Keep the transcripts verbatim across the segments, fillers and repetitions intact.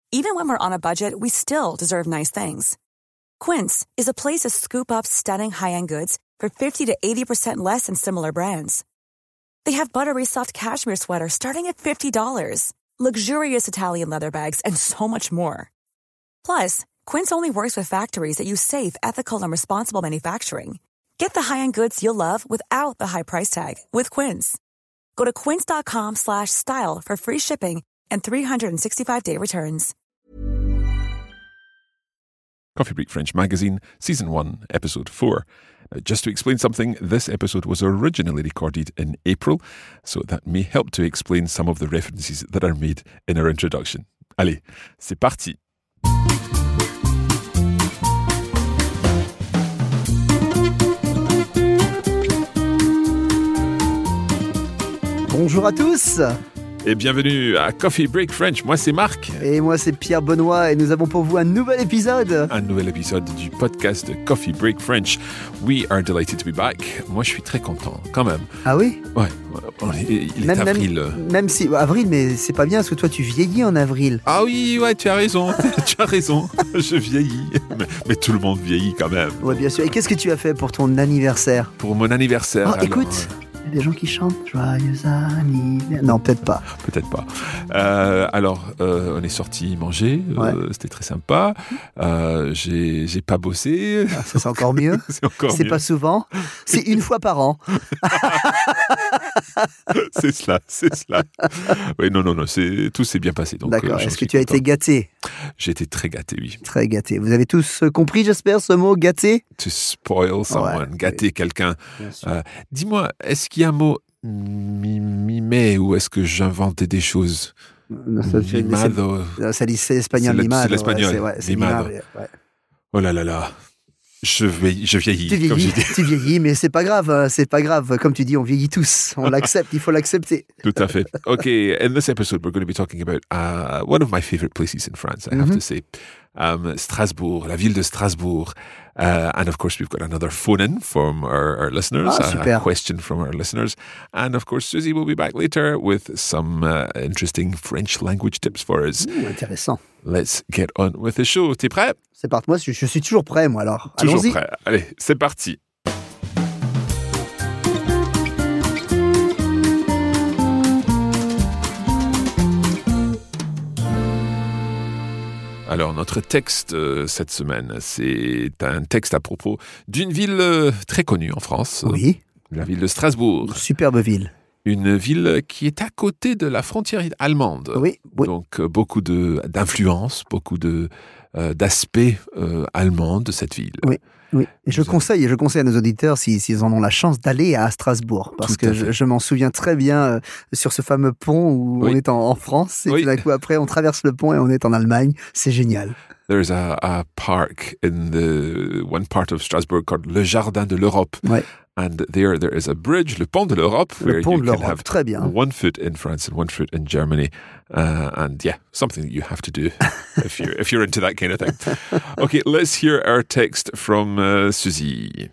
Even when we're on a budget, we still deserve nice things. Quince is a place to scoop up stunning high-end goods for fifty to eighty percent less than similar brands. They have buttery soft cashmere sweaters starting at fifty dollars, luxurious Italian leather bags, and so much more. Plus, Quince only works with factories that use safe, ethical, and responsible manufacturing. Get the high-end goods you'll love without the high price tag with Quince. Go to quince.com slash style for free shipping and three sixty-five day returns. Coffee Break French Magazine, Season one, Episode four. Now, just to explain something, this episode was originally recorded in April, so that may help to explain some of the references that are made in our introduction. Allez, c'est parti! Bonjour à tous et bienvenue à Coffee Break French. Moi c'est Marc. Et moi c'est Pierre Benoît et nous avons pour vous un nouvel épisode. Un nouvel épisode du podcast Coffee Break French. We are delighted to be back. Moi je suis très content quand même. Ah oui? Ouais, il est même, avril. Même, même si avril, mais c'est pas bien parce que toi tu vieillis en avril. Ah oui, ouais, tu as raison. tu as raison. Je vieillis. Mais, mais tout le monde vieillit quand même. Ouais, bien sûr. Et qu'est-ce que tu as fait pour ton anniversaire? Pour mon anniversaire. Oh, alors, écoute. Il y a des gens qui chantent Joyeux anniversaire. Non, peut-être pas. Peut-être pas. Euh, alors, euh, on est sorti manger. Ouais. Euh, c'était très sympa. Euh, j'ai, j'ai pas bossé. Ah, ça, c'est encore mieux. c'est encore c'est mieux. pas souvent. C'est une fois par an. c'est cela, c'est cela. Oui, non, non, non. C'est, tout s'est bien passé. Donc, D'accord. euh, Est-ce que tu as content. été gâté? J'ai été très gâté, oui. Très gâté. Vous avez tous compris, j'espère, ce mot gâté? To spoil someone, Ouais, gâter oui. quelqu'un. Bien sûr. Euh, dis-moi, est-ce qu'il y a un mot mi- mimé ou est-ce que j'inventais des choses? Non, ça, c'est- Mimado. c'est- ça, c'est l'espagnol, C'est le- mimado. c'est l'espagnol, Ouais, c'est, ouais, c'est mimado. mimado, ouais. Oh là là là. Je vieillis, je vieillis, Tu comme vieillis, j'ai dit. tu vieillis, mais c'est pas grave, hein, c'est pas grave. Comme tu dis, on vieillit tous. On l'accepte, il faut l'accepter. Tout à fait. Okay, in this episode, we're going to be talking about uh, one of my favorite places in France, I have Mhm. to say. Um, Strasbourg, la ville de Strasbourg. Uh, and of course, we've got another phone-in from our, our listeners, Ah, a, super. a question from our listeners. And of course, Susie will be back later with some uh, interesting French language tips for us. Mmh, intéressant. Let's get on with the show. T'es prêt? C'est parti. Moi, je, je suis toujours prêt, moi, alors. Toujours Allons-y. prêt. Allez, c'est parti. Alors, notre texte euh, cette semaine, c'est un texte à propos d'une ville euh, très connue en France, Oui, la ville de Strasbourg. une superbe ville. Une ville qui est à côté de la frontière allemande. Oui, oui. Donc, euh, beaucoup de, d'influence, beaucoup de, euh, d'aspects euh, allemands de cette ville. Oui. Oui, et je Vous conseille, je conseille à nos auditeurs, si- s'ils en ont la chance, d'aller à Strasbourg. Parce Tout à que je, fait. je m'en souviens très bien euh, sur ce fameux pont où Oui. on est en, en France. Et Oui. tout d'un coup, après, on traverse le pont et on est en Allemagne. C'est génial. There's a, a park in the one part of Strasbourg called Le Jardin de l'Europe. Ouais. And there, there is a bridge, le pont de l'Europe, Le where pont you de can l'Europe, have très bien. one foot in France and one foot in Germany. Uh, and yeah, something that you have to do if you're, if you're into that kind of thing. Okay, let's hear our text from uh, Susie.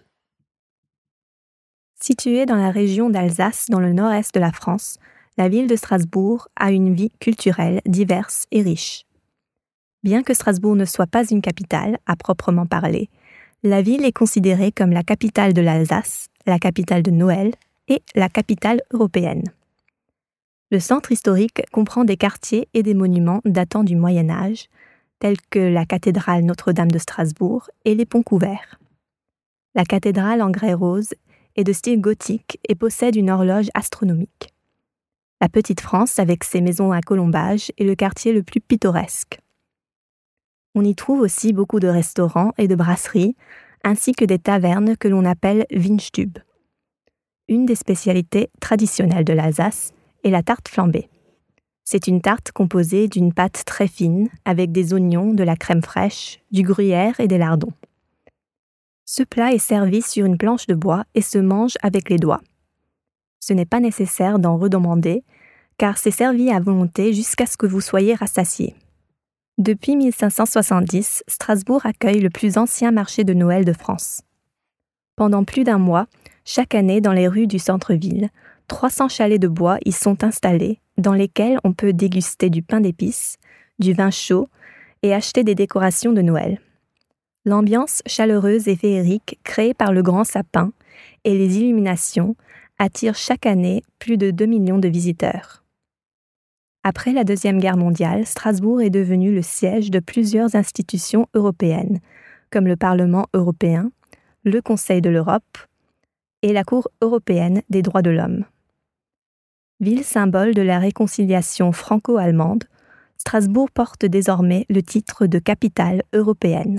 Située dans la région d'Alsace, dans le nord-est de la France, la ville de Strasbourg a une vie culturelle diverse et riche. Bien que Strasbourg ne soit pas une capitale, à proprement parler, la ville est considérée comme la capitale de l'Alsace, la capitale de Noël et la capitale européenne. Le centre historique comprend des quartiers et des monuments datant du Moyen Âge, tels que la cathédrale Notre-Dame de Strasbourg et les ponts couverts. La cathédrale en grès rose est de style gothique et possède une horloge astronomique. La Petite France, avec ses maisons à colombages, est le quartier le plus pittoresque. On y trouve aussi beaucoup de restaurants et de brasseries, ainsi que des tavernes que l'on appelle Weinstube. Une des spécialités traditionnelles de l'Alsace est la tarte flambée. C'est une tarte composée d'une pâte très fine, avec des oignons, de la crème fraîche, du gruyère et des lardons. Ce plat est servi sur une planche de bois et se mange avec les doigts. Ce n'est pas nécessaire d'en redemander, car c'est servi à volonté jusqu'à ce que vous soyez rassasié. Depuis mille cinq cent soixante-dix, Strasbourg accueille le plus ancien marché de Noël de France. Pendant plus d'un mois, chaque année dans les rues du centre-ville, trois cents chalets de bois y sont installés, dans lesquels on peut déguster du pain d'épices, du vin chaud et acheter des décorations de Noël. L'ambiance chaleureuse et féerique créée par le grand sapin et les illuminations attirent chaque année plus de deux millions de visiteurs. Après la Deuxième Guerre mondiale, Strasbourg est devenu le siège de plusieurs institutions européennes, comme le Parlement européen, le Conseil de l'Europe et la Cour européenne des droits de l'homme. Ville symbole de la réconciliation franco-allemande, Strasbourg porte désormais le titre de capitale européenne.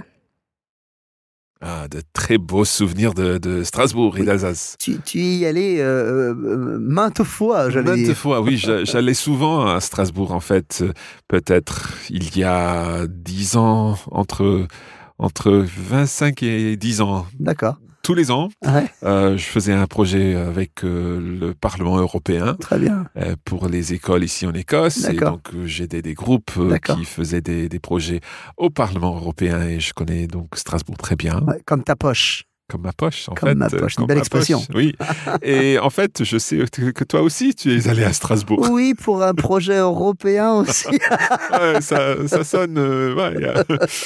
Ah, de très beaux souvenirs de, de Strasbourg et Oui. d'Alsace. Tu, tu y allais euh, euh, maintes fois, j'allais Maintes dire. fois, oui, j'a- j'allais souvent à Strasbourg, en fait. Euh, Peut-être il y a dix ans, entre, entre vingt-cinq et dix ans. D'accord. Tous les ans, Ouais, euh, je faisais un projet avec euh, le Parlement européen très bien. euh, pour les écoles ici en Écosse. Et D'accord. donc, euh, j'aidais des groupes euh, D'accord. qui faisaient des, des projets au Parlement européen et je connais donc Strasbourg très bien. Ouais, comme ta poche. Comme ma poche, en Comme fait. ma poche, une Comme belle ma expression. poche, oui. Et en fait, je sais que toi aussi, tu es allé à Strasbourg. Oui, pour un projet européen aussi. Ouais, ça, ça sonne. euh, ouais, yeah.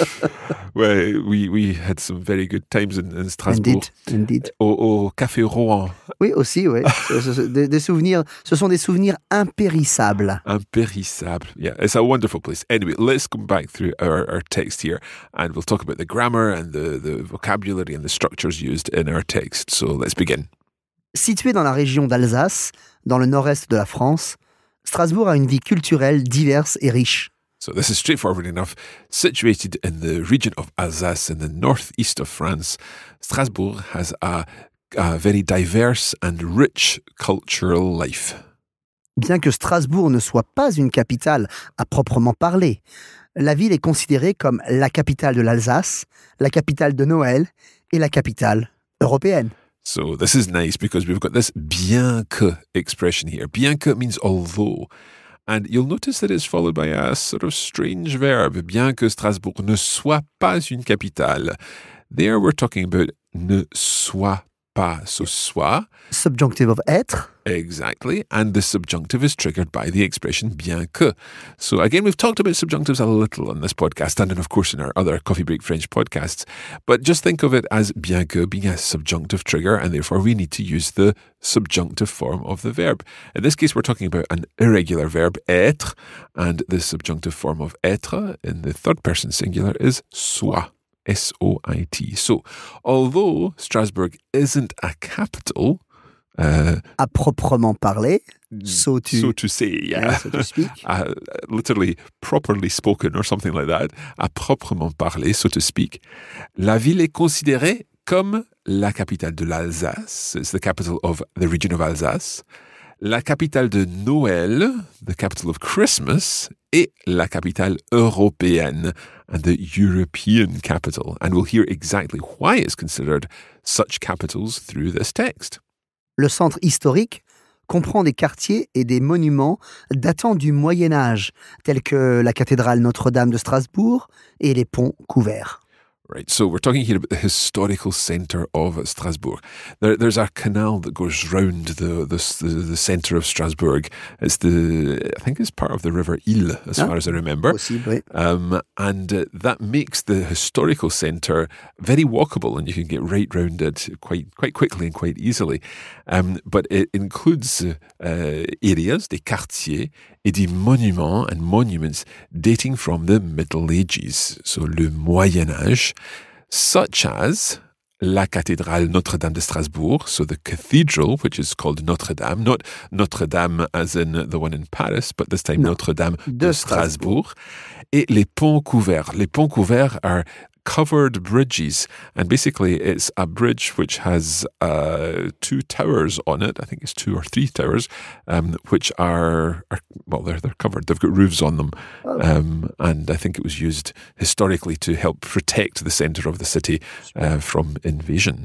Ouais, we, we had some very good times in, in Strasbourg. Indeed, indeed. Au, au Café Rohan. Oui, aussi, oui. Ce- ce- ce- des, des souvenirs, ce sont des souvenirs impérissables. Impérissable. Yeah, it's a wonderful place. Anyway, let's come back through our, our text here and we'll talk about the grammar and the, the vocabulary and the structures used in our text. So let's begin. Situé dans la région d'Alsace, dans le nord-est de la France, Strasbourg a une vie culturelle diverse et riche. So this is straightforward enough. Situated in the region of Alsace in the northeast of France, Strasbourg has a, a very diverse and rich cultural life. Bien que Strasbourg ne soit pas une capitale à proprement parler, la ville est considérée comme la capitale de l'Alsace, la capitale de Noël et la capitale européenne. So this is nice because we've got this bien que expression here. Bien que means although. And you'll notice that it's followed by a sort of strange verb. Bien que Strasbourg ne soit pas une capitale. There we're talking about ne soit pas. So soit, Subjunctive of être, exactly. And the subjunctive is triggered by the expression bien que. So again, we've talked about subjunctives a little on this podcast and of course in our other Coffee Break French podcasts. But just think of it as bien que being a subjunctive trigger and therefore we need to use the subjunctive form of the verb. In this case, we're talking about an irregular verb, être, and the subjunctive form of être in the third person singular is soit. S O I T. So, although Strasbourg isn't a capital, uh, à proprement parler, so to, so to say, yeah, yeah, so to speak, uh, literally properly spoken or something like that, à proprement parler, so to speak, la ville est considérée comme la capitale de l'Alsace. It's the capital of the region of Alsace. La capitale de Noël, the capital of Christmas, et la capitale européenne, and the European capital. And we'll hear exactly why it's considered such capitals through this text. le centre historique comprend des quartiers et des monuments datant du Moyen Âge, tels que la cathédrale Notre-Dame de Strasbourg et les ponts couverts. Right, so we're talking here about the historical centre of Strasbourg. There, there's a canal that goes round the, the the the centre of Strasbourg. It's the I think it's part of the River Ille, as Ah, far as I remember. Possible, oui. Um, and uh, that makes the historical centre very walkable, and you can get right round it quite quite quickly and quite easily. Um, but it includes uh, uh, areas, des quartiers, et des monuments and monuments dating from the Middle Ages, so le Moyen Âge, such as la cathédrale Notre-Dame de Strasbourg, so the cathedral, which is called Notre-Dame, not Notre-Dame as in the one in Paris, but this time No, Notre-Dame de de Strasbourg, et les ponts couverts. Les ponts couverts are covered bridges, and basically it's a bridge which has uh, two towers on it. I think it's two or three towers, um, which are, are well, they're they're covered. They've got roofs on them, um, and I think it was used historically to help protect the centre of the city uh, from invasion.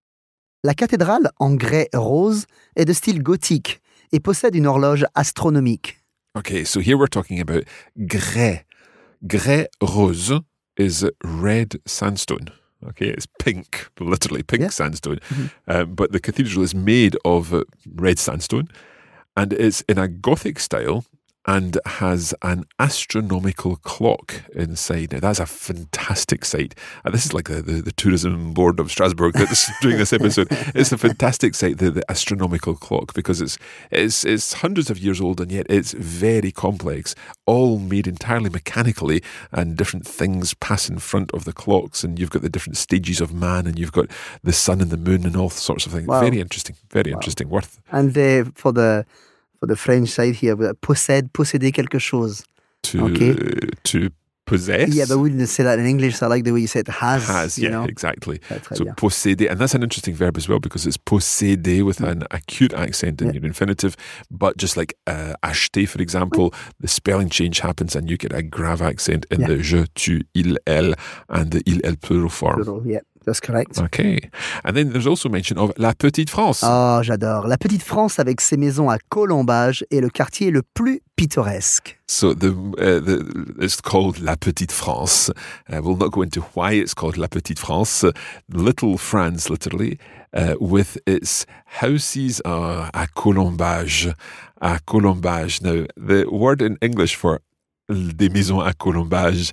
La cathédrale en grès rose est de style gothique et possède une horloge astronomique. Okay, so here we're talking about grès. Grès rose is red sandstone. Okay, it's pink, literally pink Yeah. sandstone. Um, but the cathedral is made of uh, red sandstone, and it's in a Gothic style, and has an astronomical clock inside. Now, that's a fantastic sight. And this is like the, the, the tourism board of Strasbourg that's doing this episode. It's a fantastic sight, the, the astronomical clock, because it's, it's, it's hundreds of years old, and yet it's very complex, all made entirely mechanically, and different things pass in front of the clocks, and you've got the different stages of man, and you've got the sun and the moon and all sorts of things. Wow. Very interesting, very Wow. interesting. Worth And they, for the for the French side here, possède, posséder quelque chose. to Okay. to possess. Yeah, but we didn't say that in English, so I like the way you said has. Has, you yeah, know? exactly. Très, très So bien. posséder, and that's an interesting verb as well, because it's posséder with an acute accent in Yeah. your infinitive, but just like uh, acheter, for example, the spelling change happens and you get a grave accent in Yeah. the je, tu, il, elle, and the il, elle plural form. Plural, yeah, that's correct. Okay. And then there's also mention of La Petite France. Oh, j'adore. La petite France avec ses maisons à colombage est le quartier le plus pittoresque. So the, uh, the it's called La Petite France. Uh, we'll not go into why it's called La Petite France. Uh, Little France, literally, uh, with its houses uh, à colombage. À colombage. Now, the word in English for des maisons à colombage,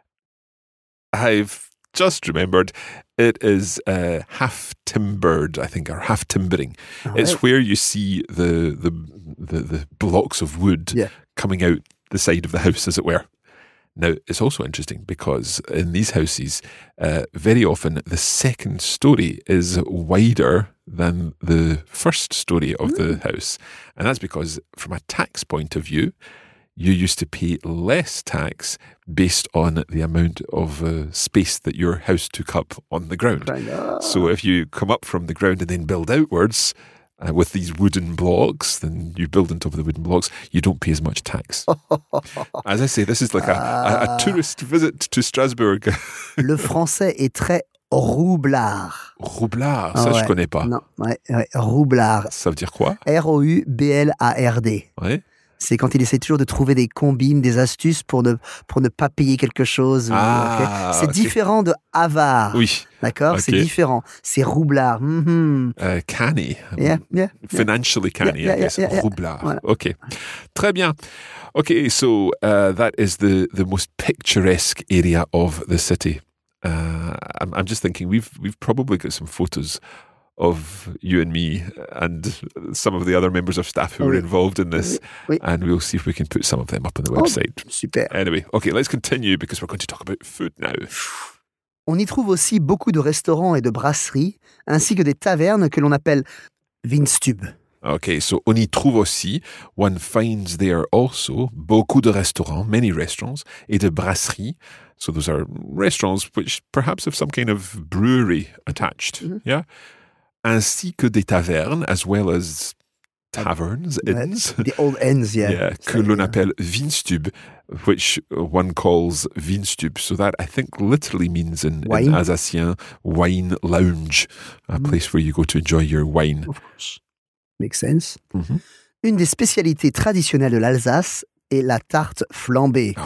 I've just remembered, it is uh, half timbered, I think, or half timbering. Ah It's ouais. where you see the the the, the blocks of wood Yeah. coming out the side of the house, as it were. Now, it's also interesting because in these houses, uh, very often the second story is wider than the first story of the house. And that's because, from a tax point of view, you used to pay less tax based on the amount of uh, space that your house took up on the ground. Right. Ah. So if you come up from the ground and then build outwards uh, with these wooden blocks, then you build on top of the wooden blocks, you don't pay as much tax. As I say, this is like a, a, a tourist visit to Strasbourg. Le français est très roublard. Roublard, ça Ah je ouais. connais pas. Non, ouais, ouais, roublard. Ça veut dire quoi? R O U B L A R D. Ouais. C'est quand il essaie toujours de trouver des combines, des astuces pour ne, pour ne pas payer quelque chose. Ah, ok. C'est ok. différent de avare. Oui. D'accord? Ok. C'est différent. C'est roublard. Mhm. Uh, canny. Yeah, yeah, yeah. Financially canny, Yeah, I yeah, guess. yeah, yeah. Roublard. Voilà. Okay. Très bien. Okay, so uh, that is the, the most picturesque area of the city. Uh, I'm, I'm just thinking we've we've probably got some photos of you and me and some of the other members of staff who Oh, were oui. involved in this, Oui, oui. and we'll see if we can put some of them up on the Oh, website. super. Anyway, okay, let's continue because we're going to talk about food now. On y trouve aussi beaucoup de restaurants et de brasseries, ainsi que des tavernes que l'on appelle Vinstub. Okay, so on y trouve aussi, one finds there also beaucoup de restaurants, many restaurants, et de brasseries. So those are restaurants which perhaps have some kind of brewery attached, Mhm. yeah? Ainsi que des tavernes, as well as taverns, inns. The old ends, yeah. Yeah, que Ça, l'on yeah. appelle Vinstub, which one calls Vinstub. So that, I think, literally means in, in Wine. Alsacien, wine lounge, a Mm. place where you go to enjoy your wine. Of course. Makes sense. Mhm. Une des spécialités traditionnelles de l'Alsace est la tarte flambée.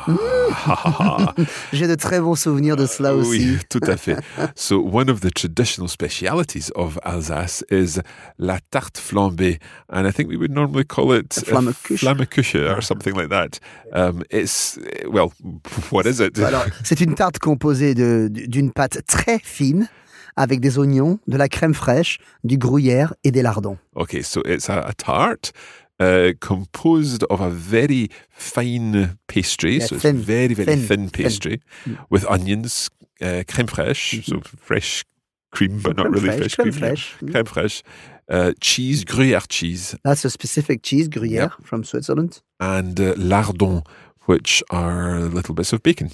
Ah. J'ai de très bons souvenirs de cela aussi. Oui, tout à fait. So one of the traditional specialities of Alsace is la tarte flambée, and I think we would normally call it A Flammekuche. Flammekuche or something like that. Um, it's, well, what is it? Alors, c'est une tarte composée de- d'une pâte très fine avec des oignons, de la crème fraîche, du gruyère et des lardons. Okay, so it's a, a tart uh, composed of a very fine pastry, Yeah, so it's thin, very, very thin, thin, pastry Mm. with onions, uh, crème fraîche, so fresh cream, but not Crème really fraîche, fresh crème cream. yeah. fraîche. Mm. Crème fraîche, uh, cheese, gruyère cheese, That's a specific cheese, gruyère, from Switzerland. and uh, lardons, which are little bits of bacon.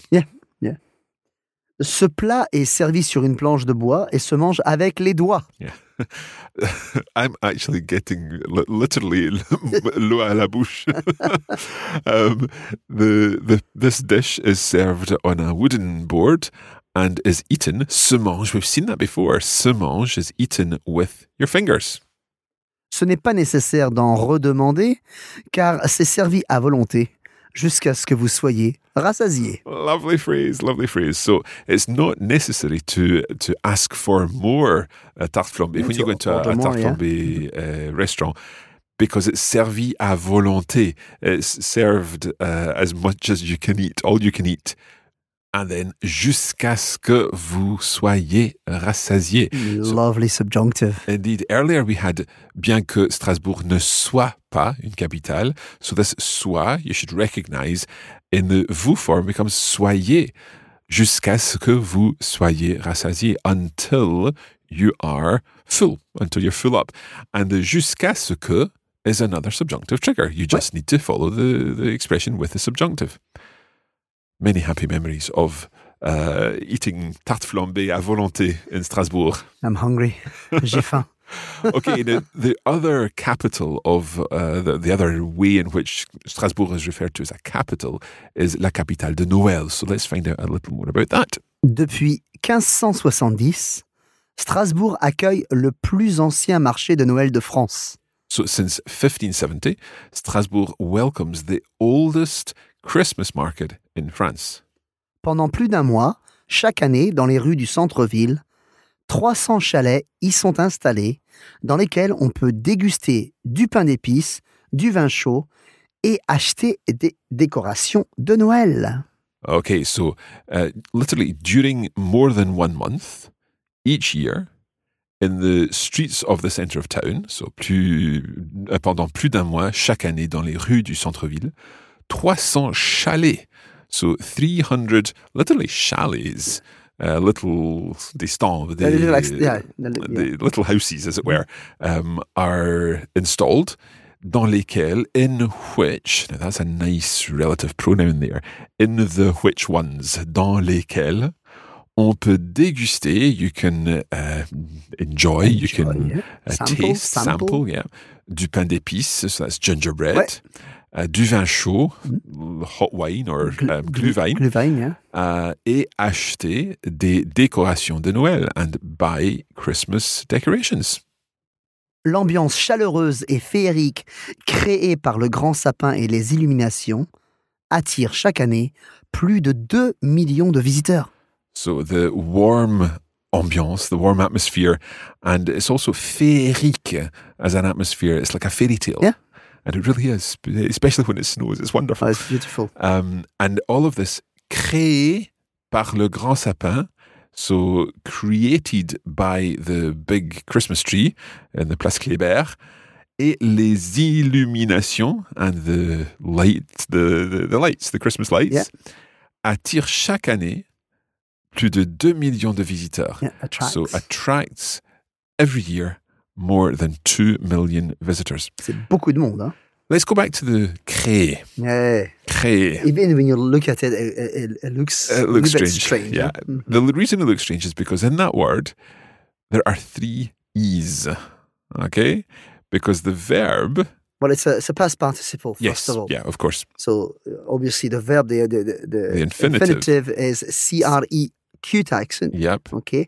Ce plat est servi sur une planche de bois et se mange avec les doigts. I'm actually getting li- literally l'eau à la bouche. um, the, the, this dish is served on a wooden board and is eaten, se mange, we've seen that before, se mange is eaten with your fingers. Ce n'est pas nécessaire d'en redemander car c'est servi à volonté jusqu'à ce que vous soyez rassasié. Lovely phrase, lovely phrase. So it's not necessary to to ask for more uh, tarte flambée. Yeah, When you to go into a, a order more, tarte yeah. flambée uh, restaurant, because it's servi à volonté. It's served uh, as much as you can eat, all you can eat. And then, jusqu'à ce que vous soyez rassasiés. Lovely so, subjunctive. Indeed, earlier we had bien que Strasbourg ne soit pas une capitale. So this soit, you should recognize, in the vous form becomes soyez. Jusqu'à ce que vous soyez rassasiés. Until you are full, until you're full up. And the jusqu'à ce que is another subjunctive trigger. You just need to follow the, the expression with the subjunctive. Many happy memories of uh, eating tarte flambée à volonté in Strasbourg. I'm hungry. J'ai faim. Okay, the, the other capital of, uh, the, the other way in which Strasbourg is referred to as a capital is la capitale de Noël. So let's find out a little more about that. Depuis quinze cent soixante-dix, Strasbourg accueille le plus ancien marché de Noël de France. So since fifteen seventy, Strasbourg welcomes the oldest Christmas market in France. Pendant plus d'un mois, chaque année, dans les rues du centre-ville, trois cents chalets y sont installés, dans lesquels on peut déguster du pain d'épices, du vin chaud et acheter des décorations de Noël. Okay, so uh, literally during more than one month, each year, in the streets of the center of town, so plus, uh, pendant plus d'un mois, chaque année, dans les rues du centre-ville, trois cents chalets, so three hundred, literally chalets, uh, little, des stands, des, little, yeah, the little houses, as it were, um, are installed, dans lesquels, in which, now that's a nice relative pronoun there, in the which ones, dans lesquels, on peut déguster, you can uh, enjoy, enjoy, you can yeah. uh, sample, taste, sample, sample, yeah, du pain d'épices, so that's gingerbread, ouais. uh, du vin chaud, mm. hot wine or Gl- um, glühwein, glühwein yeah. uh, et acheter des décorations de Noël and buy Christmas decorations. L'ambiance chaleureuse et féerique créée par le grand sapin et les illuminations attire chaque année plus de deux millions de visiteurs. So the warm ambiance, the warm atmosphere, and it's also féerique as an atmosphere. It's like a fairy tale. Yeah. And it really is, especially when it snows. It's wonderful. Oh, it's beautiful. Um, and all of this créé par le grand sapin, so created by the big Christmas tree in the Place Kléber, et les illuminations and the light, the, the, the lights, the Christmas lights, yeah. attirent chaque année plus de deux millions de visiteurs. Yeah, attracts. So attracts every year more than two million visitors. C'est beaucoup de monde. Hein? Let's go back to the créé. Yeah. Créé. Even when you look at it, it, it, it looks, It a looks little strange. bit strange. Yeah. Huh? Mm-hmm. The reason it looks strange is because in that word, there are three E's. Okay? Because the verb... Well, it's a, it's a past participle, first yes, of all. yeah, of course. So, uh, obviously, the verb, the, the, the, The infinitive. infinitive is C R E cute accent. Yep. Okay.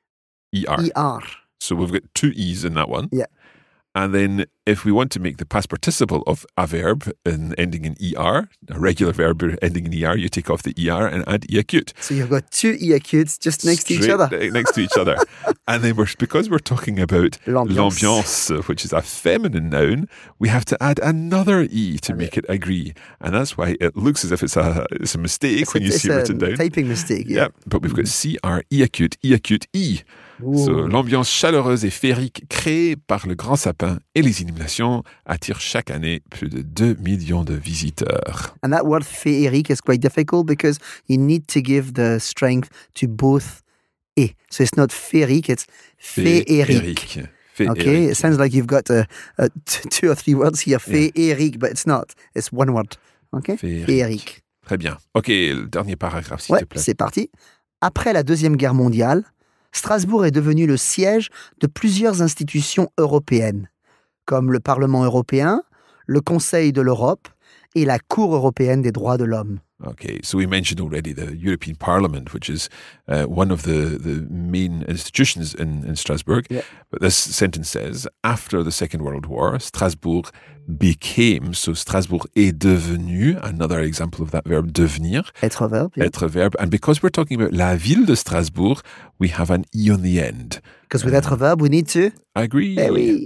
E R. E R. So we've got two E's in that one. Yeah. And then if we want to make the past participle of a verb in, ending in E R, a regular verb ending in E R, you take off the E R and add E acute. So you've got two E acutes just next Straight to each other. Next to each other. And then we're, because we're talking about L'ambiance. l'ambiance, which is a feminine noun, we have to add another E to make it agree. And that's why it looks as if it's a, it's a mistake It's when a, you it's see it a written down. typing mistake. Yeah. Yeah, but we've got C R E acute, E acute, E. So, l'ambiance chaleureuse et féerique créée par le grand sapin et les illuminations attire chaque année plus de deux millions de visiteurs. And that word féerique is quite difficult because you need to give the strength to both E. So it's not féerique, it's féerique. Féerique. Okay, it sounds like you've got uh, uh, t- two or three words here, féerique, but it's not. It's one word. Okay, Féerique. féerique. Très bien. Ok, le dernier paragraphe, s'il Ouais, te plaît. c'est parti. Après la Deuxième Guerre mondiale, Strasbourg est devenu le siège de plusieurs institutions européennes, comme le Parlement européen, le Conseil de l'Europe et la Cour européenne des droits de l'homme. Okay, so we mentioned already the European Parliament, which is uh, one of the, the main institutions in, in Strasbourg. Yeah. But this sentence says, after the Second World War, Strasbourg became, so Strasbourg est devenu, another example of that verb, devenir, Être verbe. Yeah. être verbe. And because we're talking about la ville de Strasbourg, we have an E on the end. Because with être verbe, we need to... Agree. Eh oui.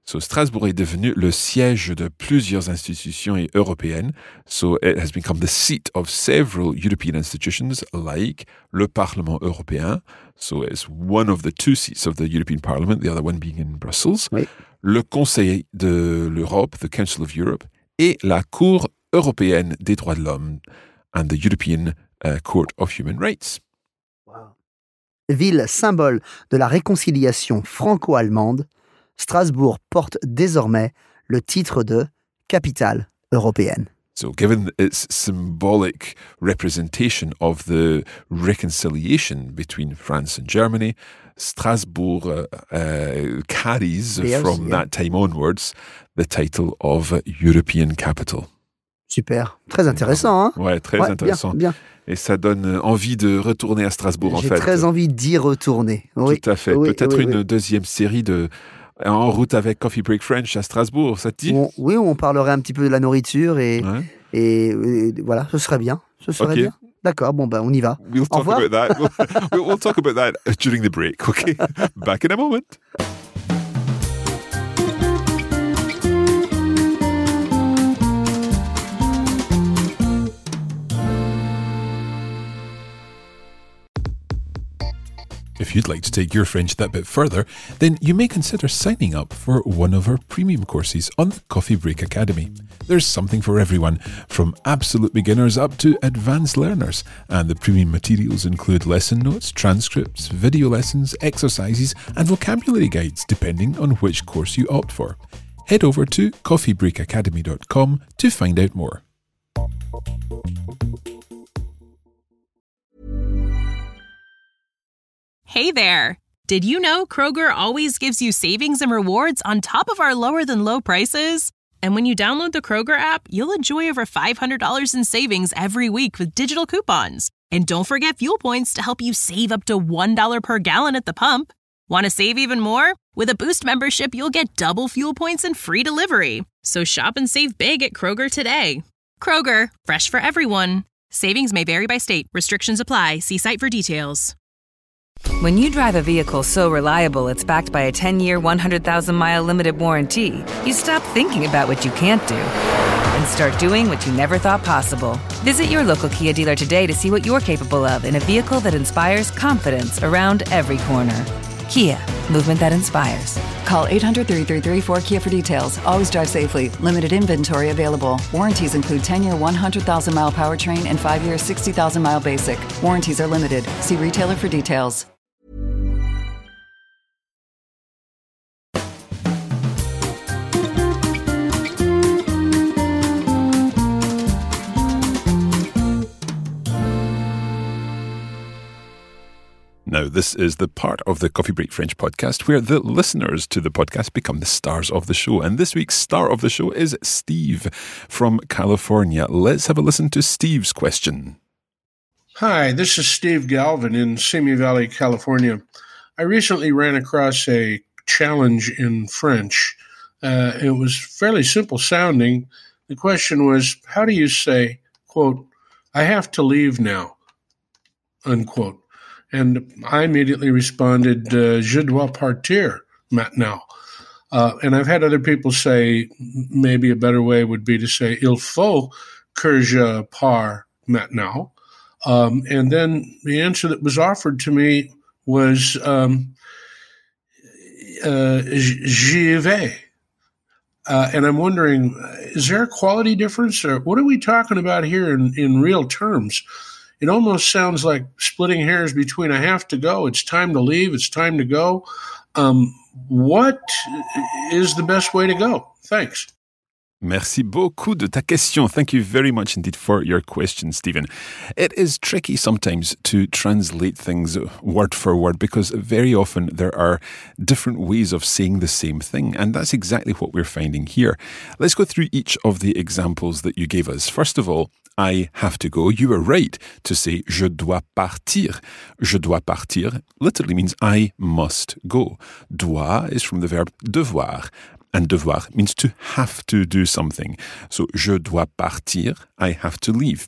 So Strasbourg est devenu le siège de plusieurs institutions européennes. So it has become the seat of several European institutions like le Parlement européen. So it's one of the two seats of the European Parliament, the other one being in Brussels. Oui. Le Conseil de l'Europe, the Council of Europe, et la Cour européenne des droits de l'homme and the European uh, Court of Human Rights. Wow. Ville symbole de la réconciliation franco-allemande, Strasbourg porte désormais le titre de capitale européenne. So given its symbolic representation of the reconciliation between France and Germany, Strasbourg uh, uh, carries Yes, from yeah. that time onwards the title of European capital. Super, très intéressant, hein? Ouais, très Ouais, intéressant. Bien, bien. Et ça donne envie de retourner à Strasbourg, en J'ai fait. très envie d'y retourner. Oui. Tout à fait. Oui, Peut-être oui, une oui. deuxième série de En route avec Coffee Break French à Strasbourg, ça te dit? On- oui, on parlerait un petit peu de la nourriture et, Ouais. et, et voilà, ce serait bien. Ce serait Ok. bien. D'accord, bon ben on y va. We'll Au talk revoir. about that. We'll, we'll talk about that during the break, okay? Back in a moment. If you'd like to take your French that bit further, then you may consider signing up for one of our premium courses on the Coffee Break Academy. There's something for everyone, from absolute beginners up to advanced learners, and the premium materials include lesson notes, transcripts, video lessons, exercises, and vocabulary guides depending on which course you opt for. Head over to coffee break academy dot com to find out more. Hey there! Did you know Kroger always gives you savings and rewards on top of our lower than low prices? And when you download the Kroger app, you'll enjoy over five hundred dollars in savings every week with digital coupons. And don't forget fuel points to help you save up to one dollar per gallon at the pump. Want to save even more? With a Boost membership, you'll get double fuel points and free delivery. So shop and save big at Kroger today. Kroger, fresh for everyone. Savings may vary by state. Restrictions apply. See site for details. When you drive a vehicle so reliable it's backed by a ten-year, one hundred thousand mile limited warranty, you stop thinking about what you can't do and start doing what you never thought possible. Visit your local Kia dealer today to see what you're capable of in a vehicle that inspires confidence around every corner. Kia, movement that inspires. Call eight hundred, three three three, four K I A for details. Always drive safely. Limited inventory available. Warranties include ten-year, one hundred thousand mile powertrain and five-year, sixty thousand mile basic. Warranties are limited. See retailer for details. Now, this is the part of the Coffee Break French podcast where the listeners to the podcast become the stars of the show. And this week's star of the show is Steve from California. Let's have a listen to Steve's question. Hi, this is Steve Galvin in Simi Valley, California. I recently ran across a challenge in French. Uh, it was fairly simple sounding. The question was, how do you say, quote, I have to leave now, unquote. And I immediately responded, uh, je dois partir maintenant. Uh, and I've had other people say maybe a better way would be to say, il faut que je parte maintenant. Um, and then the answer that was offered to me was, um, uh, j'y vais. Uh, and I'm wondering, is there a quality difference, or what are we talking about here in, in real terms? It almost sounds like splitting hairs between I have to go, it's time to leave, it's time to go. Um, what is the best way to go? Thanks. Merci beaucoup de ta question. Thank you very much indeed for your question, Stephen. It is tricky sometimes to translate things word for word because very often there are different ways of saying the same thing, and that's exactly what we're finding here. Let's go through each of the examples that you gave us. First of all, I have to go. You were right to say je dois partir. Je dois partir literally means I must go. Dois is from the verb devoir. And devoir means to have to do something. So, je dois partir, I have to leave.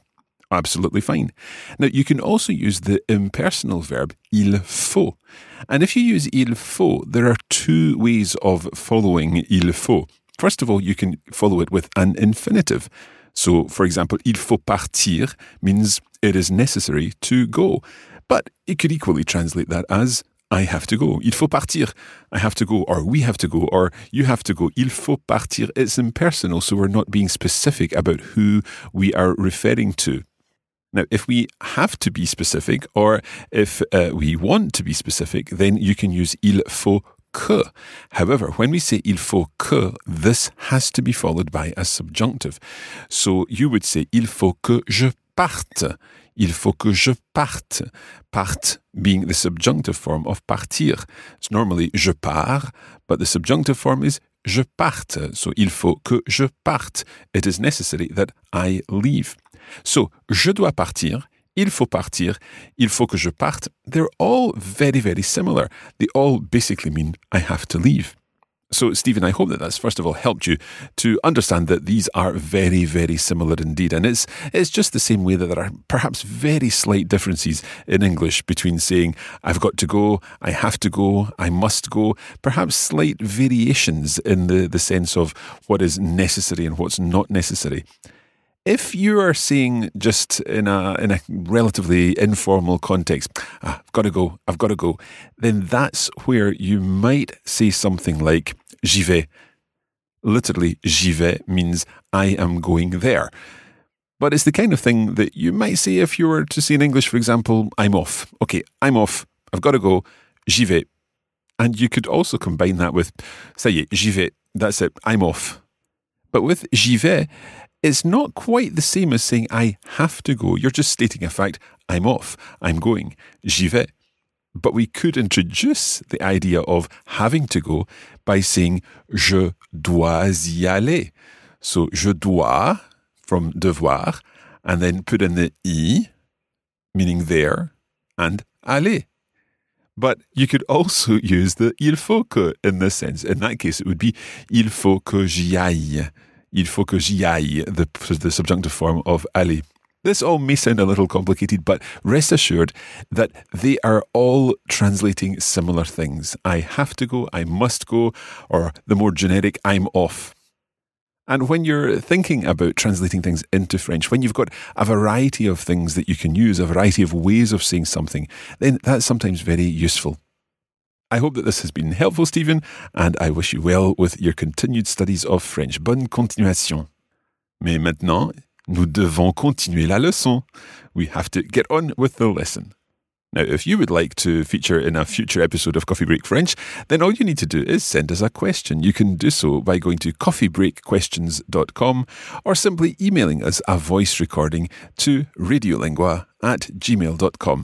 Absolutely fine. Now, you can also use the impersonal verb il faut. And if you use il faut, there are two ways of following il faut. First of all, you can follow it with an infinitive. So, for example, il faut partir means it is necessary to go. But it could equally translate that as I have to go. Il faut partir. I have to go. Or we have to go. Or you have to go. Il faut partir. It's impersonal, so we're not being specific about who we are referring to. Now, if we have to be specific, or if uh, we want to be specific, then you can use il faut que. However, when we say il faut que, this has to be followed by a subjunctive. So you would say il faut que je parte. Il faut que je parte. Parte being the subjunctive form of partir. It's normally je pars, but the subjunctive form is je parte. So il faut que je parte. It is necessary that I leave. So, je dois partir, il faut partir, il faut que je parte. They're all very, very similar. They all basically mean I have to leave. So, Stephen, I hope that that's first of all helped you to understand that these are very, very similar indeed. And it's, it's just the same way that there are perhaps very slight differences in English between saying, I've got to go, I have to go, I must go, perhaps slight variations in the, the sense of what is necessary and what's not necessary. If you are saying just in a in a relatively informal context, ah, I've got to go, I've got to go, then that's where you might say something like j'y vais. Literally, j'y vais means I am going there. But it's the kind of thing that you might say if you were to say in English, for example, I'm off. Okay, I'm off, I've got to go, j'y vais. And you could also combine that with, ça y est, j'y vais, that's it, I'm off. But with j'y vais, it's not quite the same as saying I have to go. You're just stating a fact. I'm off. I'm going. J'y vais. But we could introduce the idea of having to go by saying je dois y aller. So je dois from devoir and then put in the I, meaning there, and aller. But you could also use the il faut que in this sense. In that case, it would be il faut que j'y aille. Il faut que j'y aille, the, the subjunctive form of aller. This all may sound a little complicated, but rest assured that they are all translating similar things. I have to go, I must go, or the more generic, I'm off. And when you're thinking about translating things into French, when you've got a variety of things that you can use, a variety of ways of saying something, then that's sometimes very useful. I hope that this has been helpful, Stephen, and I wish you well with your continued studies of French. Bonne continuation. Mais maintenant, nous devons continuer la leçon. We have to get on with the lesson. Now, if you would like to feature in a future episode of Coffee Break French, then all you need to do is send us a question. You can do so by going to coffee break questions dot com or simply emailing us a voice recording to radiolingua at gmail dot com.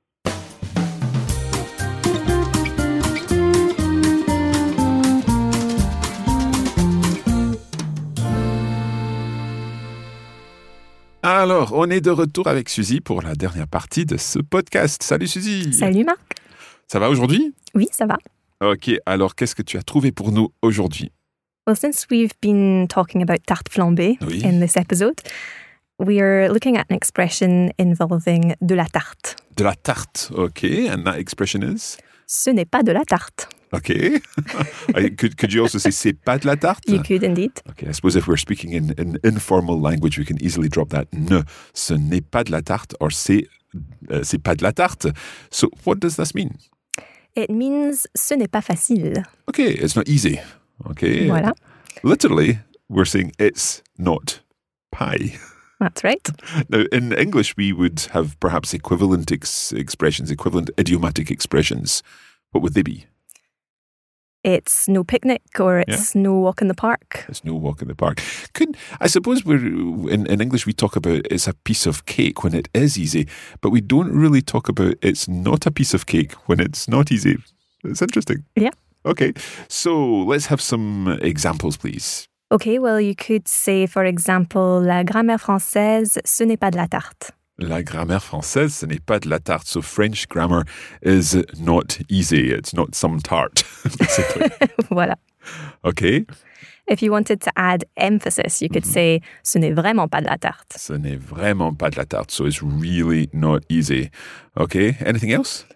Alors, on est de retour avec Suzy pour la dernière partie de ce podcast. Salut Suzy. Salut Marc. Ça va aujourd'hui? Oui, ça va. Ok, alors qu'est-ce que tu as trouvé pour nous aujourd'hui? Well, since we've been talking about tarte flambée oui. in this episode, we are looking at an expression involving de la tarte. De la tarte, ok. And that expression is? Ce n'est pas de la tarte. Okay. could could you also say c'est pas de la tarte? You could indeed. Okay, I suppose if we're speaking in, in informal language, we can easily drop that ne. Ce n'est pas de la tarte or c'est uh, c'est pas de la tarte. So what does this mean? It means ce n'est pas facile. Okay, it's not easy. Okay. Voilà. Literally, we're saying it's not pie. That's right. Now, in English, we would have perhaps equivalent ex- expressions, equivalent idiomatic expressions. What would they be? It's no picnic or it's yeah. no walk in the park. It's no walk in the park. Could I suppose we're in, in English we talk about it's a piece of cake when it is easy, but we don't really talk about it's not a piece of cake when it's not easy. It's interesting. Yeah. Okay, so let's have some examples, please. Okay, well, you could say, for example, la grammaire française, ce n'est pas de la tarte. La grammaire française, ce n'est pas de la tarte. So French grammar is not easy. It's not some tart, basically. Voilà. Okay. If you wanted to add emphasis, you could mm-hmm. say « ce n'est vraiment pas de la tarte ». Ce n'est vraiment pas de la tarte. So it's really not easy. Okay, anything else?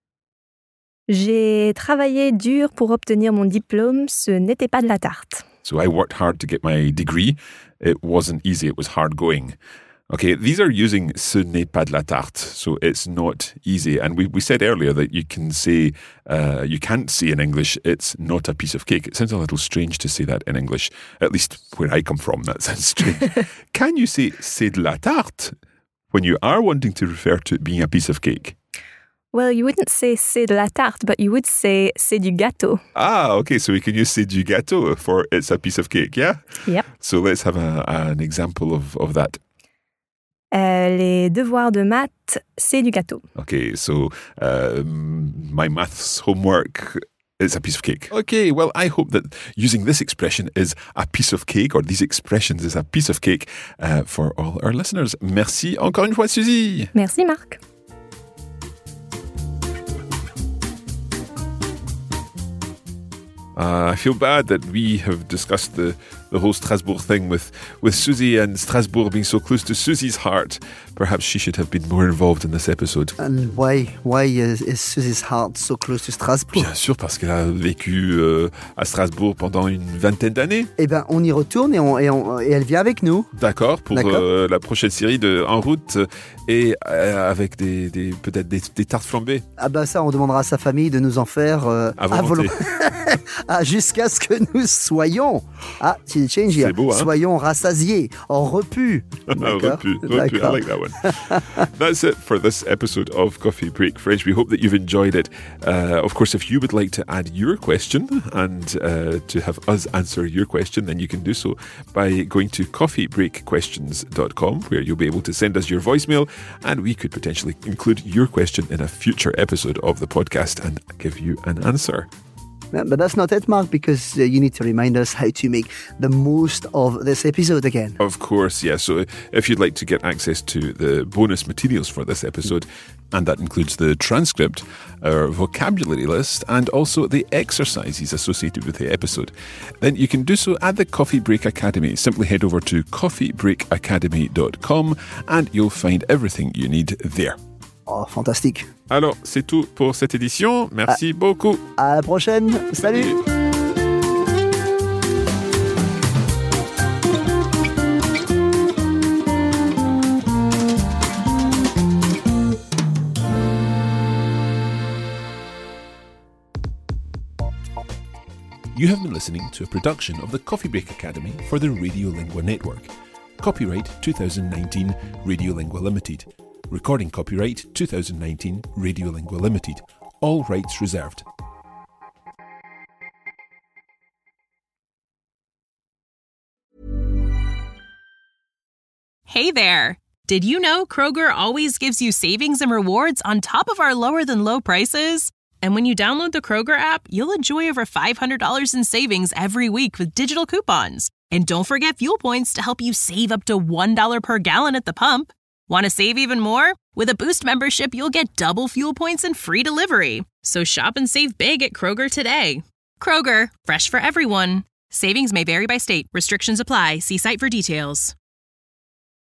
J'ai travaillé dur pour obtenir mon diplôme. Ce n'était pas de la tarte. So I worked hard to get my degree. It wasn't easy. It was hard going. Okay, these are using ce n'est pas de la tarte, so it's not easy. And we, we said earlier that you can say, uh, you can't say in English, it's not a piece of cake. It sounds a little strange to say that in English, at least where I come from, that sounds strange. Can you say c'est de la tarte when you are wanting to refer to it being a piece of cake? Well, you wouldn't say c'est de la tarte, but you would say c'est du gâteau. Ah, okay, so we can use c'est du gâteau for it's a piece of cake, yeah? Yep. So let's have a, an example of, of that. Euh, les devoirs de maths, c'est du gâteau. Okay, so um, my maths homework is a piece of cake. Okay, well, I hope that using this expression is a piece of cake, or these expressions is a piece of cake uh, for all our listeners. Merci encore une fois, Suzy. Merci, Marc. Uh, I feel bad that we have discussed the, the whole Strasbourg thing with, with Suzy, and Strasbourg being so close to Suzy's heart. Perhaps she should have been more involved in this episode. And why why is, is Suzy's heart so close to Strasbourg? Bien sûr, parce qu'elle a vécu euh, à Strasbourg pendant une vingtaine d'années. Eh bien, on y retourne et, on, et, on, et elle vient avec nous. D'accord, pour euh, la prochaine série de En route et euh, avec des, des, peut-être des, des tartes flambées. Ah bah ça, on demandera à sa famille de nous en faire euh, à volonté. Ah, jusqu'à ce que nous soyons, ah, c'est change here, beau, hein? soyons rassasiés, en repus. repu, repu, I like that one. That's it for this episode of Coffee Break French. We hope that you've enjoyed it. Uh, of course, if you would like to add your question and uh, to have us answer your question, then you can do so by going to coffee break questions dot com, where you'll be able to send us your voicemail, and we could potentially include your question in a future episode of the podcast and give you an answer. Yeah, but that's not it, Mark, because uh, you need to remind us how to make the most of this episode again. Of course, yeah. So if you'd like to get access to the bonus materials for this episode, and that includes the transcript, our vocabulary list, and also the exercises associated with the episode, then you can do so at the Coffee Break Academy. Simply head over to coffee break academy dot com and you'll find everything you need there. Oh, fantastique. Alors, c'est tout pour cette édition. Merci à, beaucoup. À la prochaine. Salut. Salut. You have been listening to a production of the Coffee Break Academy for the Radiolingua Network. Copyright twenty nineteen Radiolingua Limited. Recording copyright twenty nineteen Radiolingua Limited. All rights reserved. Hey there! Did you know Kroger always gives you savings and rewards on top of our lower than low prices? And when you download the Kroger app, you'll enjoy over five hundred dollars in savings every week with digital coupons. And don't forget fuel points to help you save up to one dollar per gallon at the pump. Want to save even more? With a Boost membership, you'll get double fuel points and free delivery. So shop and save big at Kroger today. Kroger, fresh for everyone. Savings may vary by state. Restrictions apply. See site for details.